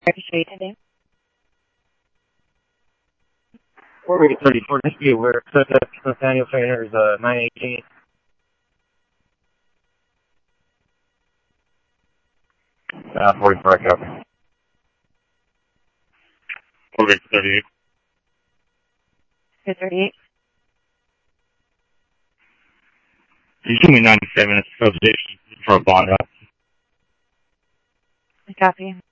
Street today. 434, just be aware, Nathaniel Trainer is 918. Uh, 44, I copy. 438. 238. You show me 97 at the substation for a bond up. Copy.